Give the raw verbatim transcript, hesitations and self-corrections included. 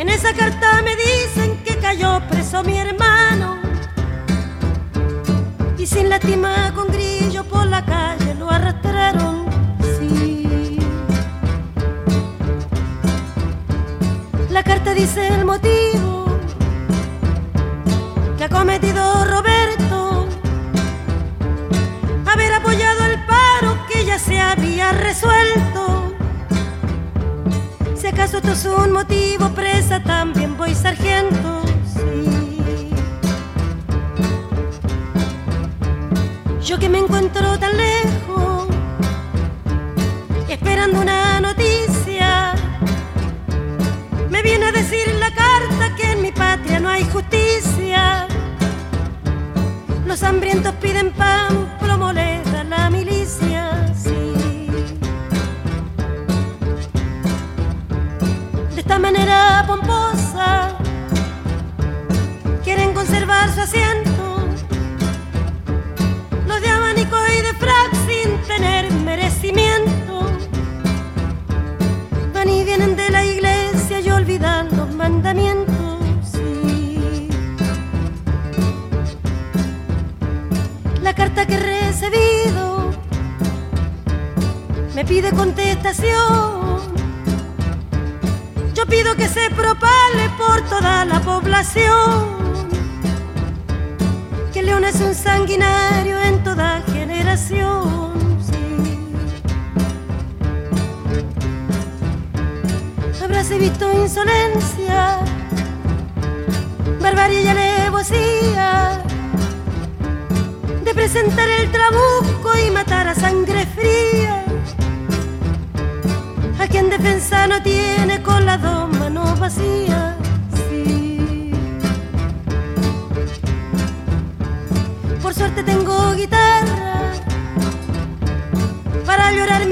En esa carta me dicen que cayó preso mi hermano y sin lástima con grillo por la calle lo arrastraron, sí. La carta dice el motivo que ha cometido Roberto, haber apoyado el paro que ya se había resuelto. Si acaso esto es un motivo, presa también voy, sargento, sí. Yo que me encuentro tan lejos, esperando una noticia, me viene a decir la carta que en mi patria no hay justicia. Los hambrientos piden pan, plomo les da la milicia, sí. De esta manera pomposa quieren conservar su asiento los de abanico y de frac sin tener merecimiento. Van y vienen de la iglesia y olvidan los mandamientos, sí. La carta que he recibido me pide contestación. Yo pido que se propale por toda la población que León es un sanguinario en toda generación, sí. Habráse visto insolencia, barbarie y alevosía de presentar el trabuco y matar a sangre fría a quien defensa no tiene con las dos manos vacías, sí. Por suerte tengo guitarra para llorar